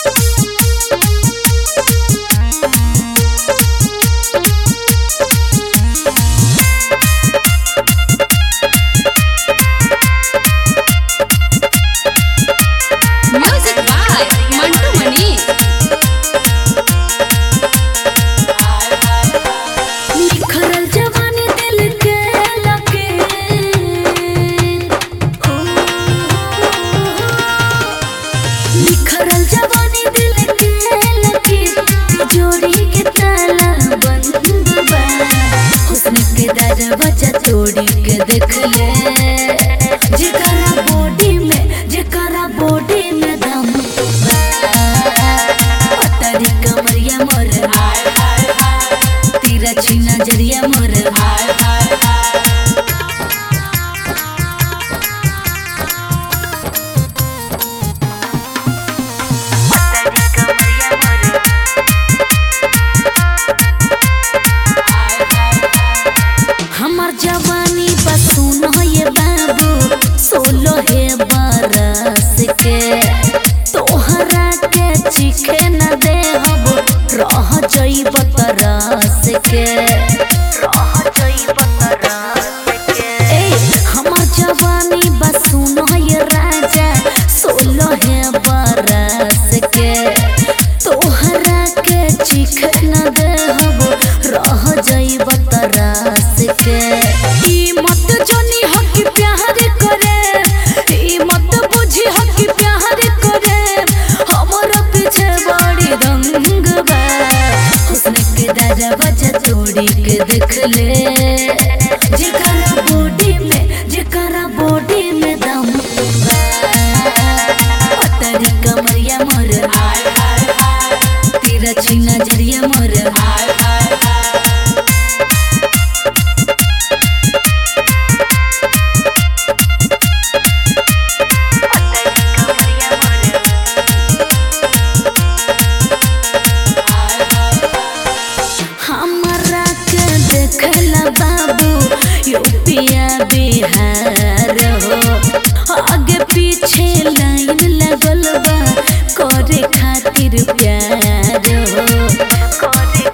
दरवाजा तोड़ी के देख ले जेकरा बॉडी में दम पतरी कमरिया मोर तिरछी नजरिया मोर हमार जवानी बसून ये बाबू 16 बरस के तोहरा के चिखे न दे हम रह जइब तरस के हमार जवानी बसून ये राजा 16 बरस के तोहरा के चिखे न दे हम रह जइब तरस के ई मत जानी हक प्यार करे ई मत बुझी हक प्यार करे हमरा पीछे बड़ी रंग बा हुस्न के दरवाजा तोड़ी के देख ले जेकरा बॉडी में दम पतरी कमरिया मोर तिरछी नजरिया मोर हमरा के देखला बाबू यूपिया बिहार हो आगे पीछे लाइन लगल बा करे खातिर प्यार हो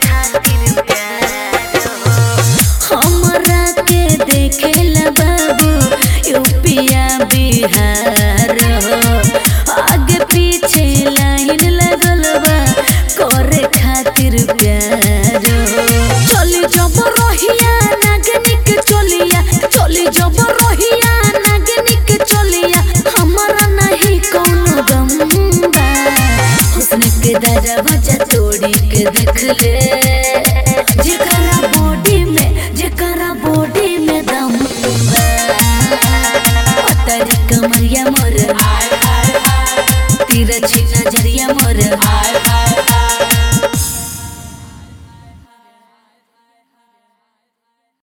हमरा के देखला बाबू यूपिया बिहार हो आगे पीछे लाइन लगल बा करे खातिर प्यार चली जब रहिया नागनिक चलिया हमारा नहीं कौनो गम बा हुस्न के दरवाजा तोड़ी के देख ले जेकरा बॉडी में दम पतरी कमरिया मोर तिरछी नजरिया मोर